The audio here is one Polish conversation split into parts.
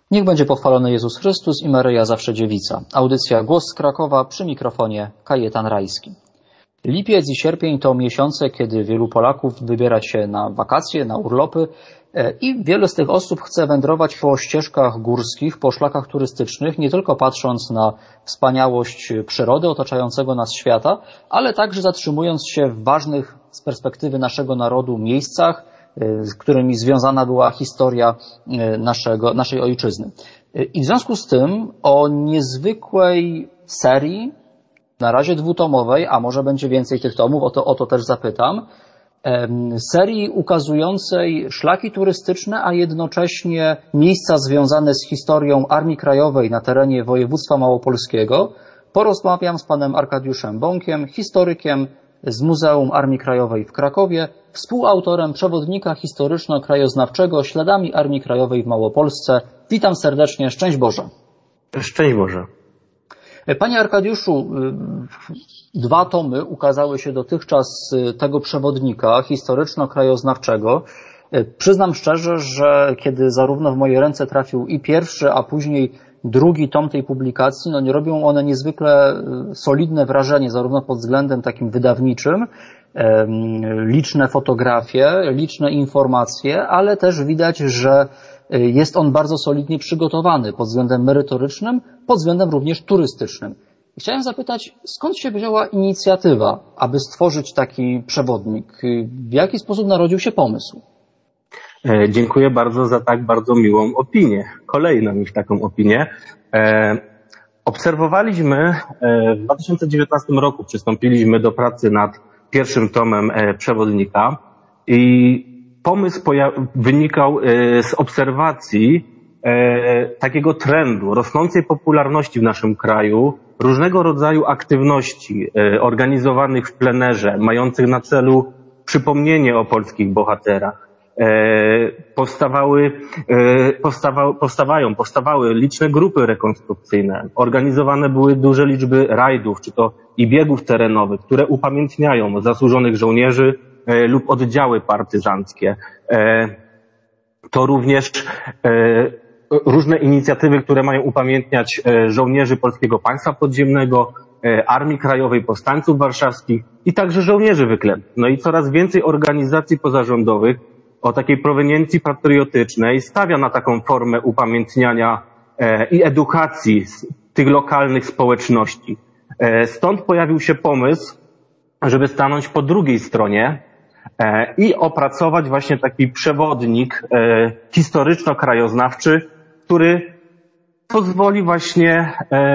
Niech będzie pochwalony Jezus Chrystus i Maryja zawsze dziewica. Audycja Głos z Krakowa, przy mikrofonie Kajetan Rajski. Lipiec i sierpień to miesiące, kiedy wielu Polaków wybiera się na wakacje, na urlopy i wiele z tych osób chce wędrować po ścieżkach górskich, po szlakach turystycznych, nie tylko patrząc na wspaniałość przyrody otaczającego nas świata, ale także zatrzymując się w ważnych z perspektywy naszego narodu miejscach, z którymi związana była historia naszej ojczyzny. I w związku z tym o niezwykłej serii, na razie dwutomowej, a może będzie więcej tych tomów, o to też zapytam, serii ukazującej szlaki turystyczne, a jednocześnie miejsca związane z historią Armii Krajowej na terenie województwa małopolskiego, porozmawiam z panem Arkadiuszem Bąkiem, historykiem z Muzeum Armii Krajowej w Krakowie, współautorem przewodnika historyczno-krajoznawczego Śladami Armii Krajowej w Małopolsce. Witam serdecznie, szczęść Boże. Szczęść Boże. Panie Arkadiuszu, 2 tomy ukazały się dotychczas tego przewodnika historyczno-krajoznawczego. Przyznam szczerze, że kiedy zarówno w moje ręce trafił i pierwszy, a później drugi tom tej publikacji, nie robią one niezwykle solidne wrażenie, zarówno pod względem takim wydawniczym, liczne fotografie, liczne informacje, ale też widać, że jest on bardzo solidnie przygotowany pod względem merytorycznym, pod względem również turystycznym. I chciałem zapytać, skąd się wzięła inicjatywa, aby stworzyć taki przewodnik? W jaki sposób narodził się pomysł? Dziękuję bardzo za tak bardzo miłą opinię. Kolejną już taką opinię. Obserwowaliśmy w 2019 roku, przystąpiliśmy do pracy nad pierwszym tomem przewodnika i pomysł wynikał z obserwacji takiego trendu, rosnącej popularności w naszym kraju, różnego rodzaju aktywności organizowanych w plenerze, mających na celu przypomnienie o polskich bohaterach. Powstawały liczne grupy rekonstrukcyjne, organizowane były duże liczby rajdów, czy to i biegów terenowych, które upamiętniają zasłużonych żołnierzy lub oddziały partyzanckie. To również różne inicjatywy, które mają upamiętniać żołnierzy Polskiego Państwa Podziemnego, Armii Krajowej, powstańców warszawskich i także żołnierzy wyklętych. No i coraz więcej organizacji pozarządowych o takiej proweniencji patriotycznej stawia na taką formę upamiętniania i edukacji tych lokalnych społeczności. Stąd pojawił się pomysł, żeby stanąć po drugiej stronie i opracować właśnie taki przewodnik historyczno-krajoznawczy, który pozwoli właśnie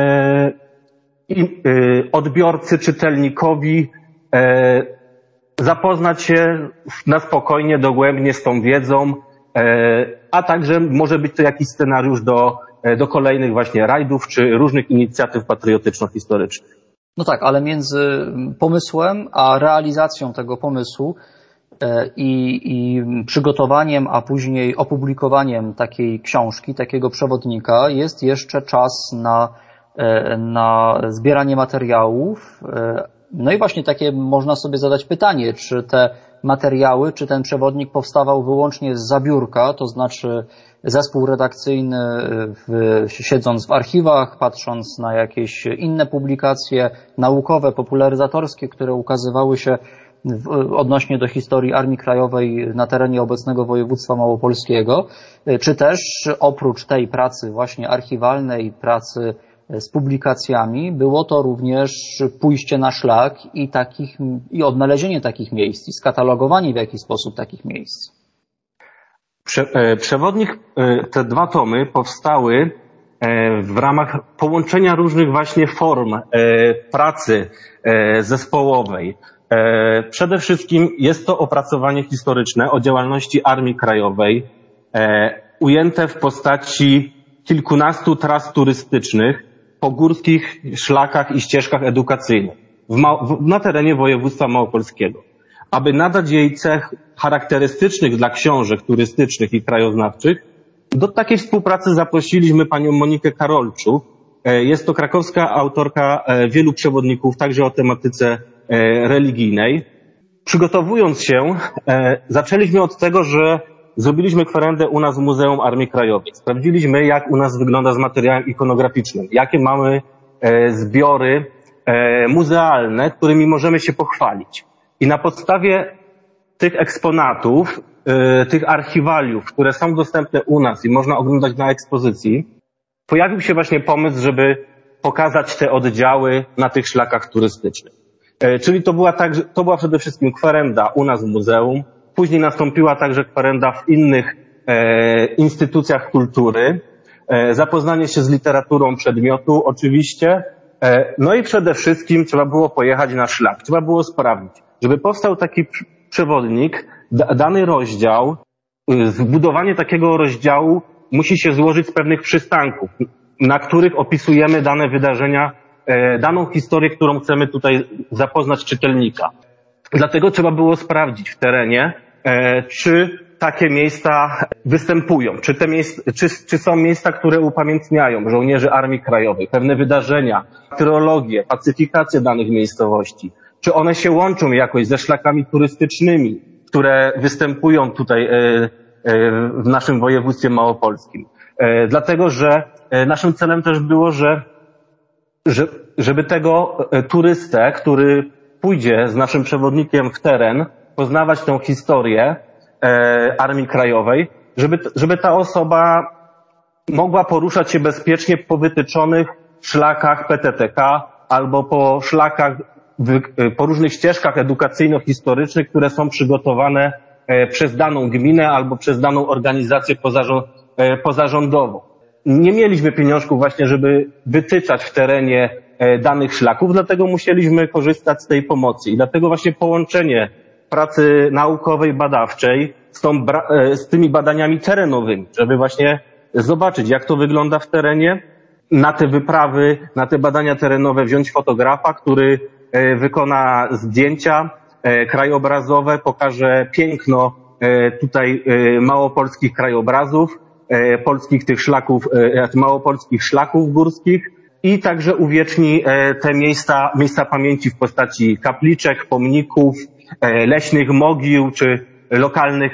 odbiorcy, czytelnikowi zapoznać się na spokojnie, dogłębnie z tą wiedzą, a także może być to jakiś scenariusz do kolejnych właśnie rajdów czy różnych inicjatyw patriotyczno-historycznych. No tak, ale między pomysłem a realizacją tego pomysłu i przygotowaniem, a później opublikowaniem takiej książki, takiego przewodnika jest jeszcze czas na zbieranie materiałów. No i właśnie takie można sobie zadać pytanie, czy te materiały, czy ten przewodnik powstawał wyłącznie z zabiórka, to znaczy zespół redakcyjny siedząc w archiwach, patrząc na jakieś inne publikacje naukowe, popularyzatorskie, które ukazywały się odnośnie do historii Armii Krajowej na terenie obecnego województwa małopolskiego, czy też oprócz tej pracy właśnie archiwalnej, pracy z publikacjami, było to również pójście na szlak i odnalezienie takich miejsc i skatalogowanie w jakiś sposób takich miejsc. Przewodnik, te 2 tomy powstały w ramach połączenia różnych właśnie form pracy zespołowej. Przede wszystkim jest to opracowanie historyczne o działalności Armii Krajowej, ujęte w postaci kilkunastu tras turystycznych po górskich szlakach i ścieżkach edukacyjnych na terenie województwa małopolskiego. Aby nadać jej cech charakterystycznych dla książek turystycznych i krajoznawczych, do takiej współpracy zaprosiliśmy panią Monikę Karolczuk. Jest to krakowska autorka wielu przewodników, także o tematyce religijnej. Przygotowując się, zaczęliśmy od tego, że zrobiliśmy kwerendę u nas w Muzeum Armii Krajowej. Sprawdziliśmy, jak u nas wygląda z materiałem ikonograficznym, jakie mamy zbiory muzealne, którymi możemy się pochwalić. I na podstawie tych eksponatów, tych archiwaliów, które są dostępne u nas i można oglądać na ekspozycji, pojawił się właśnie pomysł, żeby pokazać te oddziały na tych szlakach turystycznych. Czyli to była przede wszystkim kwerenda u nas w muzeum, później nastąpiła także kwerenda w innych instytucjach kultury, zapoznanie się z literaturą przedmiotu oczywiście, no i przede wszystkim trzeba było pojechać na szlak, trzeba było sprawdzić, żeby powstał taki przewodnik, dany rozdział, zbudowanie takiego rozdziału musi się złożyć z pewnych przystanków, na których opisujemy dane wydarzenia, daną historię, którą chcemy tutaj zapoznać czytelnika. Dlatego trzeba było sprawdzić w terenie, czy takie miejsca występują, czy są miejsca, które upamiętniają żołnierzy Armii Krajowej, pewne wydarzenia, teologię, pacyfikację danych miejscowości, czy one się łączą jakoś ze szlakami turystycznymi, które występują tutaj w naszym województwie małopolskim. Dlatego, że naszym celem też było, żeby tego turystę, który pójdzie z naszym przewodnikiem w teren, poznawać tę historię Armii Krajowej, żeby ta osoba mogła poruszać się bezpiecznie po wytyczonych szlakach PTTK albo po szlakach, po różnych ścieżkach edukacyjno-historycznych, które są przygotowane przez daną gminę albo przez daną organizację pozarządową. Nie mieliśmy pieniążków właśnie, żeby wytyczać w terenie danych szlaków, dlatego musieliśmy korzystać z tej pomocy. I dlatego właśnie połączenie pracy naukowej, badawczej z tymi badaniami terenowymi, żeby właśnie zobaczyć, jak to wygląda w terenie, na te wyprawy, na te badania terenowe wziąć fotografa, który wykona zdjęcia krajobrazowe, pokaże piękno tutaj małopolskich krajobrazów, polskich tych szlaków, małopolskich szlaków górskich i także uwieczni te miejsca pamięci w postaci kapliczek, pomników, leśnych mogił czy lokalnych,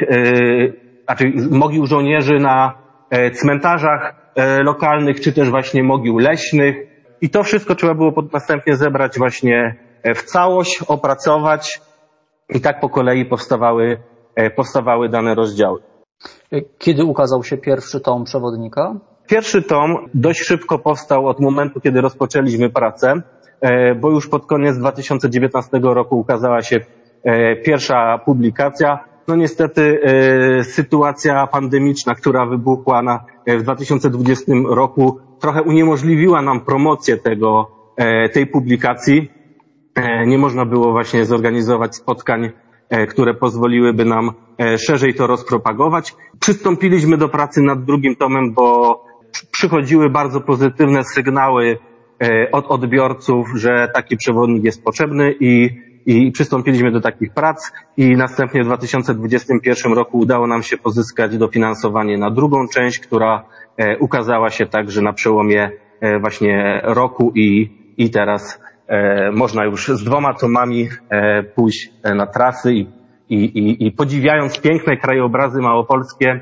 mogił żołnierzy na cmentarzach lokalnych, czy też właśnie mogił leśnych. I to wszystko trzeba było następnie zebrać właśnie w całość, opracować i tak po kolei powstawały dane rozdziały. Kiedy ukazał się pierwszy tom przewodnika? Pierwszy tom dość szybko powstał od momentu, kiedy rozpoczęliśmy pracę, bo już pod koniec 2019 roku ukazała się pierwsza publikacja. No niestety sytuacja pandemiczna, która wybuchła w 2020 roku, trochę uniemożliwiła nam promocję tej publikacji. Nie można było właśnie zorganizować spotkań, które pozwoliłyby nam szerzej to rozpropagować. Przystąpiliśmy do pracy nad drugim tomem, bo przychodziły bardzo pozytywne sygnały od odbiorców, że taki przewodnik jest potrzebny i przystąpiliśmy do takich prac i następnie w 2021 roku udało nam się pozyskać dofinansowanie na drugą część, która ukazała się także na przełomie właśnie roku i teraz można już z 2 tomami pójść na trasy i podziwiając piękne krajobrazy małopolskie,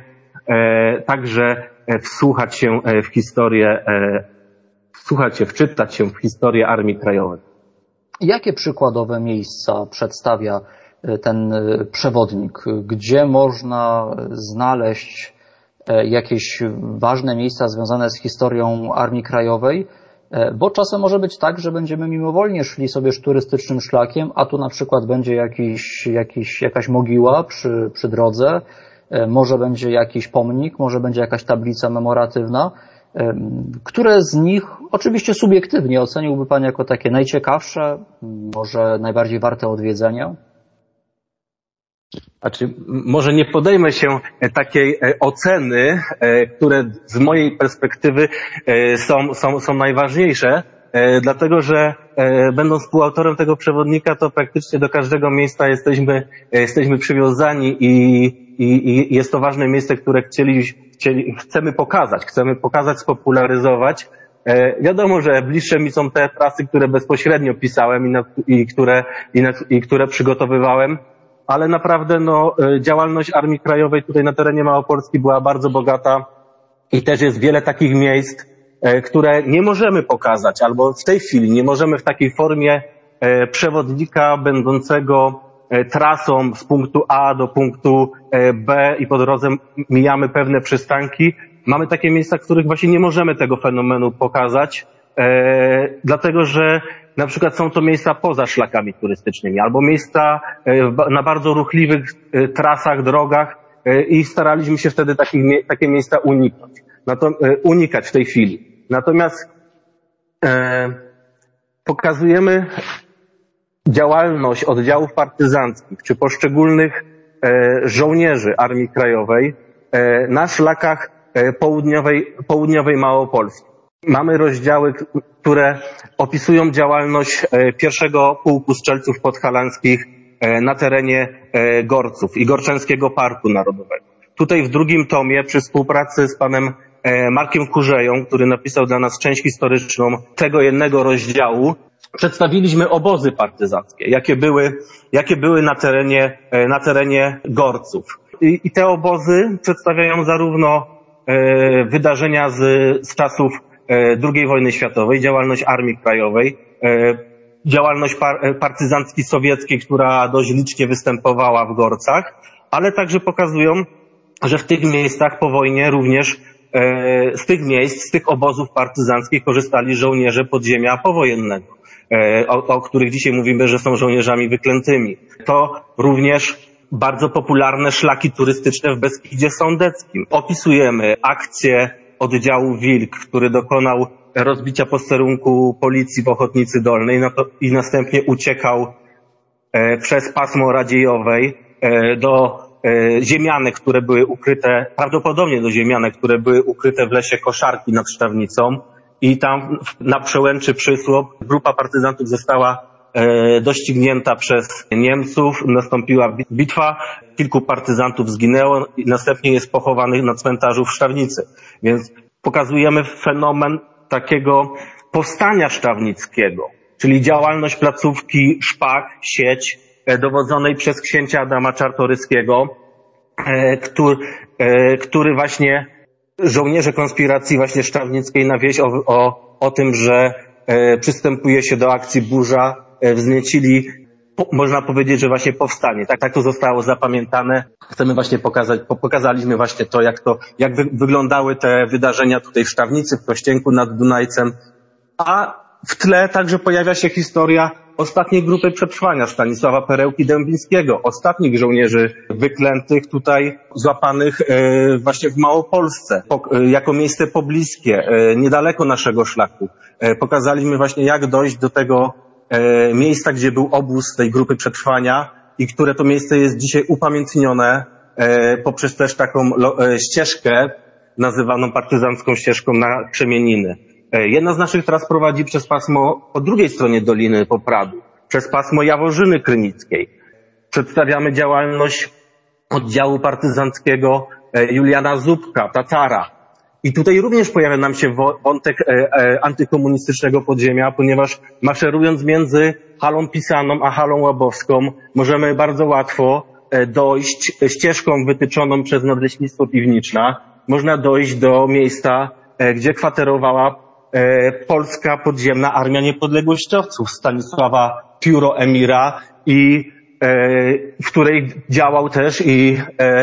także wsłuchać się w historię, wczytać się w historię Armii Krajowej. Jakie przykładowe miejsca przedstawia ten przewodnik? Gdzie można znaleźć jakieś ważne miejsca związane z historią Armii Krajowej? Bo czasem może być tak, że będziemy mimowolnie szli sobie turystycznym szlakiem, a tu na przykład będzie jakaś mogiła przy drodze, może będzie jakiś pomnik, może będzie jakaś tablica memoratywna. Które z nich, oczywiście subiektywnie, oceniłby Pan jako takie najciekawsze, może najbardziej warte odwiedzenia? Znaczy, może nie podejmę się takiej oceny, które z mojej perspektywy są najważniejsze, dlatego że będąc współautorem tego przewodnika, to praktycznie do każdego miejsca jesteśmy przywiązani i jest to ważne miejsce, które chcemy pokazać, spopularyzować. Wiadomo, że bliższe mi są te trasy, które bezpośrednio pisałem i które przygotowywałem. ale naprawdę działalność Armii Krajowej tutaj na terenie Małopolski była bardzo bogata i też jest wiele takich miejsc, które nie możemy pokazać, albo w tej chwili nie możemy w takiej formie przewodnika będącego trasą z punktu A do punktu B i po drodze mijamy pewne przystanki. Mamy takie miejsca, w których właśnie nie możemy tego fenomenu pokazać, dlatego że na przykład są to miejsca poza szlakami turystycznymi albo miejsca na bardzo ruchliwych trasach, drogach i staraliśmy się wtedy takie miejsca unikać w tej chwili. Natomiast pokazujemy działalność oddziałów partyzanckich czy poszczególnych żołnierzy Armii Krajowej na szlakach południowej Małopolski. Mamy rozdziały, które opisują działalność pierwszego pułku strzelców podhalańskich na terenie Gorców i Gorczęskiego Parku Narodowego. Tutaj w drugim tomie przy współpracy z panem Markiem Kurzeją, który napisał dla nas część historyczną tego jednego rozdziału, przedstawiliśmy obozy partyzanckie, jakie były na terenie Gorców. I te obozy przedstawiają zarówno wydarzenia z czasów II wojny światowej, działalność Armii Krajowej, działalność partyzancki sowieckiej, która dość licznie występowała w Gorcach, ale także pokazują, że w tych miejscach po wojnie również z tych obozów partyzanckich korzystali żołnierze podziemia powojennego, o których dzisiaj mówimy, że są żołnierzami wyklętymi. To również bardzo popularne szlaki turystyczne w Beskidzie Sądeckim. Opisujemy akcję oddziału Wilk, który dokonał rozbicia posterunku policji w Ochotnicy Dolnej i następnie uciekał przez pasmo Radziejowej do ziemianek, które były ukryte, prawdopodobnie do ziemianek, które były ukryte w lesie Koszarki nad Szczawnicą i tam na przełęczy Przysłop grupa partyzantów została doścignięta przez Niemców, nastąpiła bitwa, kilku partyzantów zginęło i następnie jest pochowanych na cmentarzu w Szczawnicy. Więc pokazujemy fenomen takiego powstania szczawnickiego, czyli działalność placówki Szpak, sieć, dowodzonej przez księcia Adama Czartoryskiego, który właśnie żołnierze konspiracji właśnie szczawnickiej na wieść o tym, że przystępuje się do akcji burza, wzniecili, można powiedzieć, że właśnie powstanie. Tak to zostało zapamiętane. Chcemy właśnie pokazaliśmy właśnie to, jak wyglądały te wydarzenia tutaj w Szczawnicy, w Kościenku nad Dunajcem, a w tle także pojawia się historia ostatniej grupy przetrwania Stanisława Perełki-Dębińskiego, ostatnich żołnierzy wyklętych tutaj złapanych właśnie w Małopolsce, jako miejsce pobliskie, niedaleko naszego szlaku. Pokazaliśmy właśnie, jak dojść do tego miejsca, gdzie był obóz tej grupy przetrwania i które to miejsce jest dzisiaj upamiętnione poprzez też taką ścieżkę nazywaną partyzancką ścieżką na Krzemieniny. Jedna z naszych tras prowadzi przez pasmo po drugiej stronie doliny po Pradu, przez pasmo Jaworzyny Krynickiej. Przedstawiamy działalność oddziału partyzanckiego Juliana Zubka, Tatara. I tutaj również pojawia nam się wątek antykomunistycznego podziemia, ponieważ maszerując między halą Pisaną a halą Łabowską możemy bardzo łatwo dojść ścieżką wytyczoną przez Nadleśnictwo Piwniczna. Można dojść do miejsca, gdzie kwaterowała polska podziemna armia niepodległościowców Stanisława Pióro-Emira i w której działał też i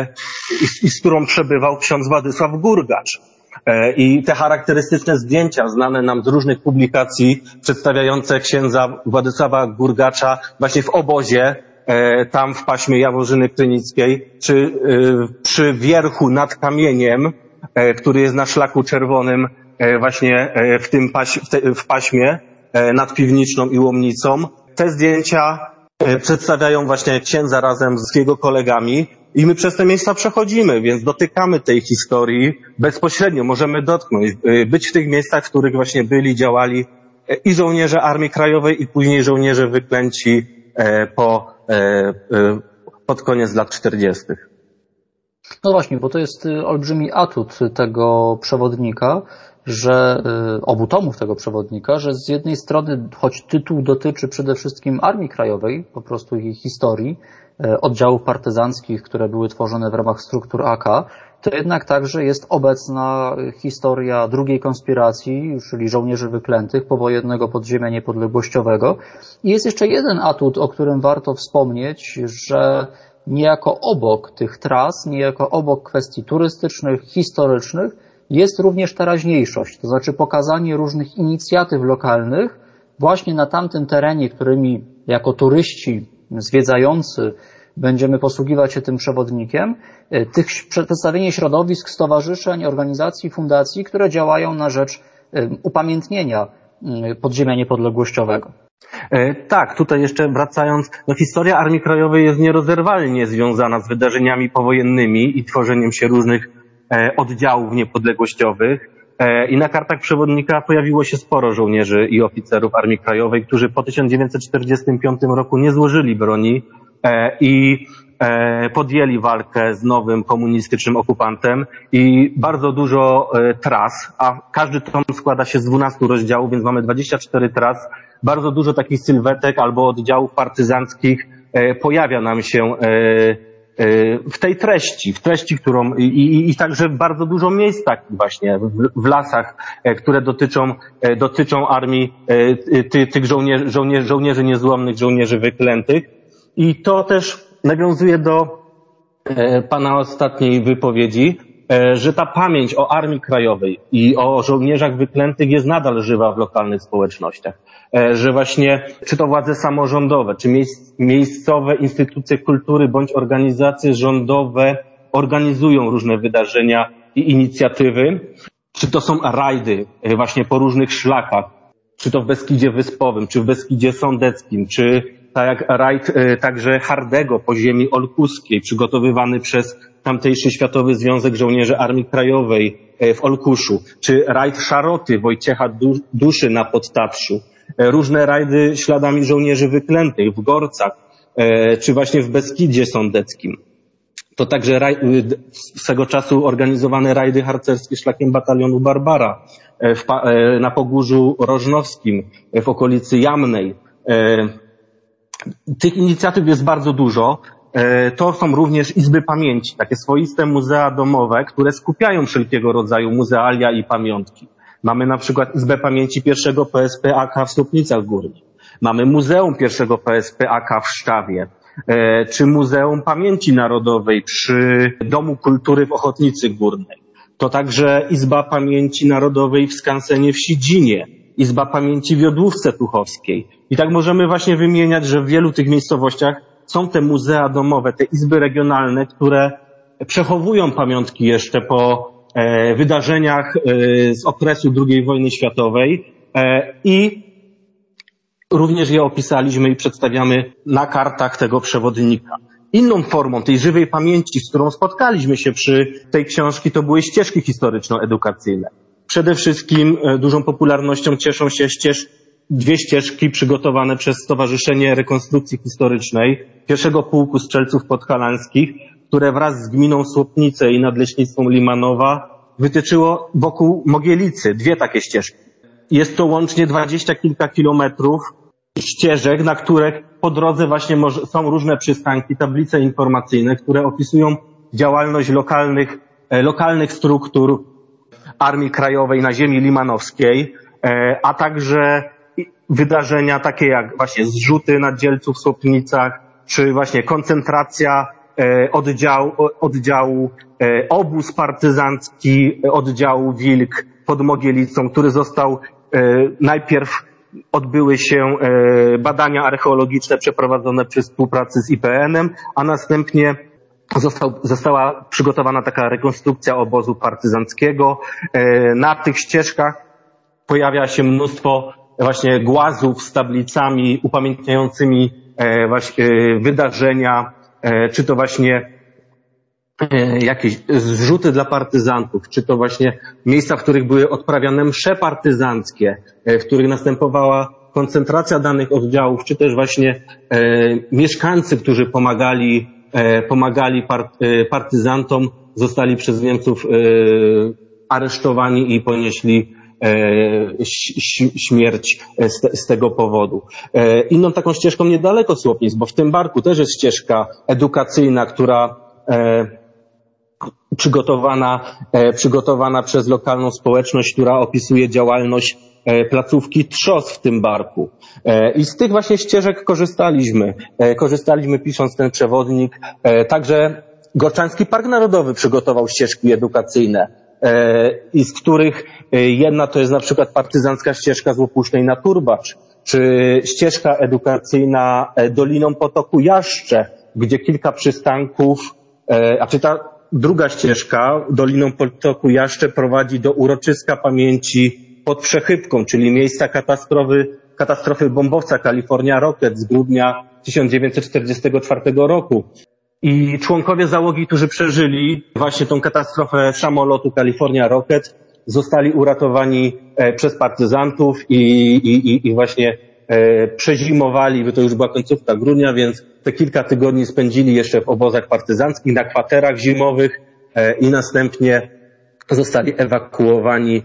z którą przebywał ksiądz Władysław Gurgacz. I te charakterystyczne zdjęcia znane nam z różnych publikacji przedstawiające księdza Władysława Gurgacza właśnie w obozie tam w paśmie Jaworzyny Krynickiej, czy przy wierchu nad kamieniem, który jest na szlaku czerwonym właśnie w paśmie nad Piwniczną i Łomnicą. Te zdjęcia przedstawiają właśnie księdza razem z jego kolegami i my przez te miejsca przechodzimy, więc dotykamy tej historii bezpośrednio, możemy dotknąć, być w tych miejscach, w których właśnie byli, działali i żołnierze Armii Krajowej i później żołnierze wyklęci pod koniec lat 40. No właśnie, bo to jest olbrzymi atut tego przewodnika, że obu tomów tego przewodnika, że z jednej strony, choć tytuł dotyczy przede wszystkim Armii Krajowej, po prostu jej historii, oddziałów partyzanckich, które były tworzone w ramach struktur AK, to jednak także jest obecna historia drugiej konspiracji, czyli żołnierzy wyklętych, powojennego podziemia niepodległościowego. I jest jeszcze jeden atut, o którym warto wspomnieć, że niejako obok tych tras, niejako obok kwestii turystycznych, historycznych, jest również teraźniejszość, to znaczy pokazanie różnych inicjatyw lokalnych właśnie na tamtym terenie, którymi jako turyści zwiedzający będziemy posługiwać się tym przewodnikiem, przedstawienie środowisk, stowarzyszeń, organizacji, fundacji, które działają na rzecz upamiętnienia podziemia niepodległościowego. Tak, tutaj jeszcze wracając, historia Armii Krajowej jest nierozerwalnie związana z wydarzeniami powojennymi i tworzeniem się różnych oddziałów niepodległościowych. I na kartach przewodnika pojawiło się sporo żołnierzy i oficerów Armii Krajowej, którzy po 1945 roku nie złożyli broni i podjęli walkę z nowym komunistycznym okupantem i bardzo dużo tras, a każdy tom składa się z 12 rozdziałów, więc mamy 24 tras. Bardzo dużo takich sylwetek albo oddziałów partyzanckich pojawia nam się w tej treści, którą i także bardzo dużo miejsc takich właśnie w lasach, które dotyczą armii tych żołnierzy niezłomnych, żołnierzy wyklętych. I to też nawiązuje do pana ostatniej wypowiedzi, że ta pamięć o Armii Krajowej i o żołnierzach wyklętych jest nadal żywa w lokalnych społecznościach. Że właśnie czy to władze samorządowe, czy miejscowe instytucje kultury bądź organizacje rządowe organizują różne wydarzenia i inicjatywy, czy to są rajdy właśnie po różnych szlakach, czy to w Beskidzie Wyspowym, czy w Beskidzie Sądeckim, czy tak jak rajd także Hardego po ziemi olkuskiej, przygotowywany przez tamtejszy Światowy Związek Żołnierzy Armii Krajowej w Olkuszu, czy rajd Szaroty Wojciecha Duszy na Podtatrzu, różne rajdy śladami żołnierzy wyklętych w Gorcach, czy właśnie w Beskidzie Sądeckim. To także swego czasu organizowane rajdy harcerskie szlakiem batalionu Barbara na Pogórzu Rożnowskim, w okolicy Jamnej. Tych inicjatyw jest bardzo dużo. To są również izby pamięci, takie swoiste muzea domowe, które skupiają wszelkiego rodzaju muzealia i pamiątki. Mamy na przykład Izbę Pamięci pierwszego PSP AK w Słupnicach Górnych. Mamy Muzeum pierwszego PSP AK w Szczawie, czy Muzeum Pamięci Narodowej przy Domu Kultury w Ochotnicy Górnej. To także Izba Pamięci Narodowej w Skansenie w Sidzinie, Izba Pamięci w Jodłówce Tuchowskiej. I tak możemy właśnie wymieniać, że w wielu tych miejscowościach są te muzea domowe, te izby regionalne, które przechowują pamiątki jeszcze po wydarzeniach z okresu II wojny światowej i również je opisaliśmy i przedstawiamy na kartach tego przewodnika. Inną formą tej żywej pamięci, z którą spotkaliśmy się przy tej książki, to były ścieżki historyczno-edukacyjne. Przede wszystkim dużą popularnością cieszą się dwie ścieżki przygotowane przez Stowarzyszenie Rekonstrukcji Historycznej pierwszego Pułku Strzelców Podhalańskich, które wraz z gminą Słupnice i Nadleśnictwem Limanowa wytyczyło wokół Mogielicy dwie takie ścieżki. Jest to łącznie 20 kilka kilometrów ścieżek, na których po drodze właśnie są różne przystanki, tablice informacyjne, które opisują działalność lokalnych struktur Armii Krajowej na ziemi limanowskiej, a także wydarzenia takie jak właśnie zrzuty na Dzielcu w Słupnicach, czy właśnie koncentracja oddziału obóz partyzancki oddziału Wilk pod Mogielicą, który został najpierw odbyły się badania archeologiczne przeprowadzone przy współpracy z IPN-em, a następnie została przygotowana taka rekonstrukcja obozu partyzanckiego. Na tych ścieżkach pojawia się mnóstwo właśnie głazów z tablicami upamiętniającymi właśnie wydarzenia, czy to właśnie jakieś zrzuty dla partyzantów, czy to właśnie miejsca, w których były odprawiane msze partyzanckie, w których następowała koncentracja danych oddziałów, czy też właśnie mieszkańcy, którzy pomagali partyzantom, zostali przez Niemców aresztowani i ponieśli śmierć z tego powodu. Inną taką ścieżką niedaleko Słopnic, bo w tym barku też jest ścieżka edukacyjna, która przygotowana przez lokalną społeczność, która opisuje działalność placówki TRZOS w tym barku. I z tych właśnie ścieżek korzystaliśmy pisząc ten przewodnik. Także Gorczański Park Narodowy przygotował ścieżki edukacyjne, i z których jedna to jest na przykład partyzancka ścieżka z Łopusznej na Turbacz, czy ścieżka edukacyjna Doliną Potoku Jaszcze, gdzie kilka przystanków, a czy ta druga ścieżka Doliną Potoku Jaszcze prowadzi do uroczyska pamięci pod Przechybką, czyli miejsca katastrofy bombowca California Rocket z grudnia 1944 roku. I członkowie załogi, którzy przeżyli właśnie tą katastrofę samolotu California Rocket, zostali uratowani przez partyzantów i właśnie przezimowali, bo to już była końcówka grudnia, więc te kilka tygodni spędzili jeszcze w obozach partyzanckich, na kwaterach zimowych i następnie zostali ewakuowani.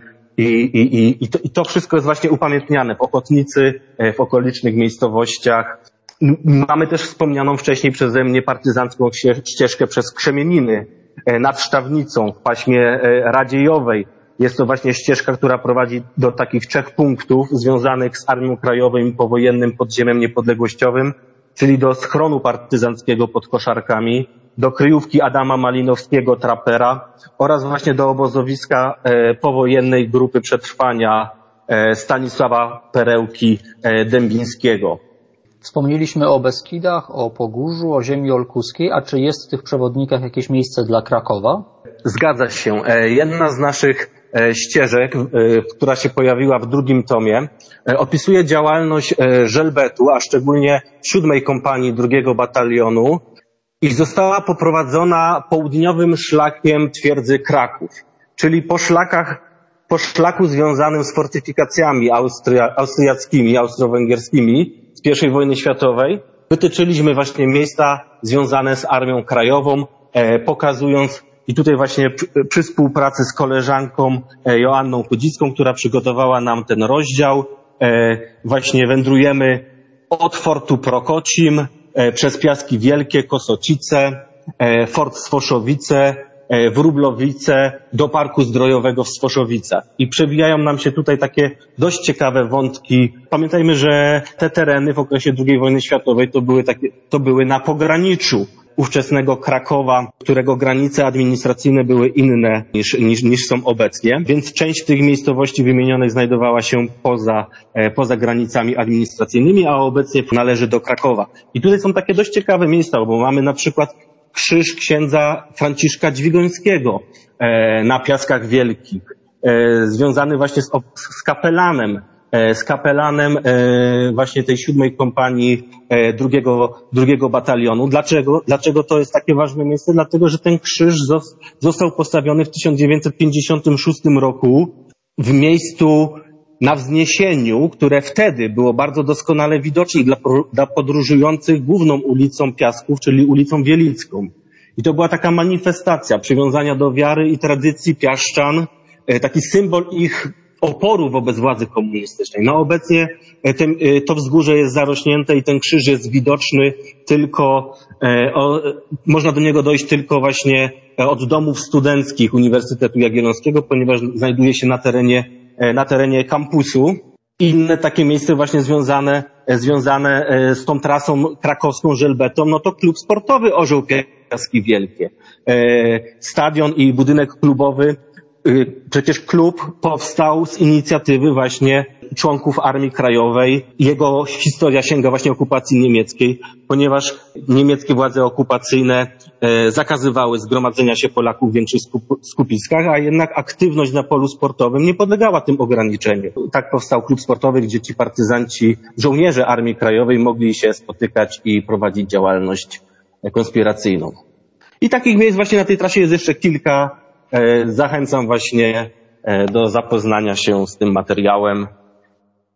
I to wszystko jest właśnie upamiętniane w Ochotnicy, w okolicznych miejscowościach. Mamy też wspomnianą wcześniej przeze mnie partyzancką ścieżkę przez Krzemieniny nad Szczawnicą w paśmie Radziejowej. Jest to właśnie ścieżka, która prowadzi do takich 3 punktów związanych z Armią Krajową i powojennym podziemiem niepodległościowym, czyli do schronu partyzanckiego pod Koszarkami, do kryjówki Adama Malinowskiego Trapera oraz właśnie do obozowiska powojennej grupy przetrwania Stanisława Perełki Dębińskiego. Wspomnieliśmy o Beskidach, o Pogórzu, o ziemi olkuskiej, a czy jest w tych przewodnikach jakieś miejsce dla Krakowa? Zgadza się. Jedna z naszych ścieżek, która się pojawiła w 2. tomie, opisuje działalność Żelbetu, a szczególnie 7. kompanii 2. batalionu i została poprowadzona południowym szlakiem twierdzy Kraków, czyli po szlaku związanym z fortyfikacjami austriackimi, austro-węgierskimi z I wojny światowej. Wytyczyliśmy właśnie miejsca związane z Armią Krajową, pokazując i tutaj właśnie przy współpracy z koleżanką Joanną Chudzicką, która przygotowała nam ten rozdział, właśnie wędrujemy od Fortu Prokocim, przez Piaski Wielkie, Kosocice, Fort Swoszowice, Wróblowice do Parku Zdrojowego w Swoszowicach. I przewijają nam się tutaj takie dość ciekawe wątki. Pamiętajmy, że te tereny w okresie II wojny światowej to były na pograniczu ówczesnego Krakowa, którego granice administracyjne były inne niż są obecnie, więc część tych miejscowości wymienionych znajdowała się poza granicami administracyjnymi, a obecnie należy do Krakowa. I tutaj są takie dość ciekawe miejsca, bo mamy na przykład krzyż księdza Franciszka Dźwigońskiego na Piaskach Wielkich, związany właśnie z kapelanem właśnie tej 7. kompanii 2. batalionu. Dlaczego to jest takie ważne miejsce? Dlatego, że ten krzyż został postawiony w 1956 roku w miejscu na wzniesieniu, które wtedy było bardzo doskonale widoczne dla podróżujących główną ulicą Piasków, czyli ulicą Wielicką. I to była taka manifestacja przywiązania do wiary i tradycji piaszczan, taki symbol ich oporu wobec władzy komunistycznej. No obecnie to wzgórze jest zarośnięte i ten krzyż jest widoczny tylko, można do niego dojść tylko właśnie od domów studenckich Uniwersytetu Jagiellońskiego, ponieważ znajduje się na terenie kampusu. Inne takie miejsce właśnie związane z tą trasą krakowską Żelbetą, no to klub sportowy Orzeł Piaski Wielkie. Stadion i budynek klubowy, przecież klub powstał z inicjatywy właśnie członków Armii Krajowej. Jego historia sięga właśnie okupacji niemieckiej, ponieważ niemieckie władze okupacyjne zakazywały zgromadzenia się Polaków w większych skupiskach, a jednak aktywność na polu sportowym nie podlegała tym ograniczeniom. Tak powstał klub sportowy, gdzie ci partyzanci, żołnierze Armii Krajowej mogli się spotykać i prowadzić działalność konspiracyjną. I takich miejsc właśnie na tej trasie jest jeszcze kilka. Zachęcam właśnie do zapoznania się z tym materiałem.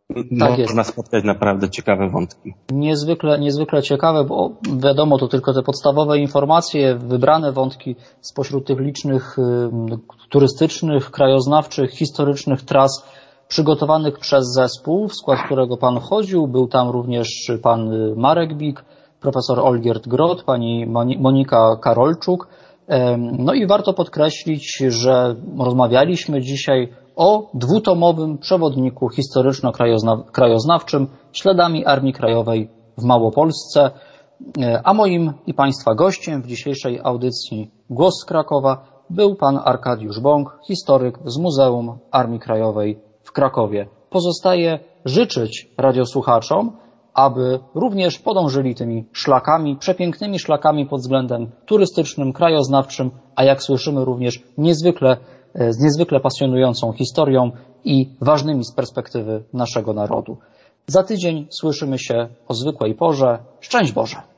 Tak jest. Można spotkać naprawdę ciekawe wątki. Niezwykle ciekawe, bo wiadomo, to tylko te podstawowe informacje, wybrane wątki spośród tych licznych turystycznych, krajoznawczych, historycznych tras przygotowanych przez zespół, w skład którego pan wchodził. Był tam również pan Marek Bik, profesor Olgierd Grot, pani Monika Karolczuk. No i warto podkreślić, że rozmawialiśmy dzisiaj o dwutomowym przewodniku historyczno-krajoznawczym śladami Armii Krajowej w Małopolsce, a moim i państwa gościem w dzisiejszej audycji Głos z Krakowa był pan Arkadiusz Bąk, historyk z Muzeum Armii Krajowej w Krakowie. Pozostaje życzyć radiosłuchaczom, aby również podążyli tymi szlakami, przepięknymi szlakami pod względem turystycznym, krajoznawczym, a jak słyszymy również z niezwykle pasjonującą historią i ważnymi z perspektywy naszego narodu. Za tydzień słyszymy się o zwykłej porze. Szczęść Boże!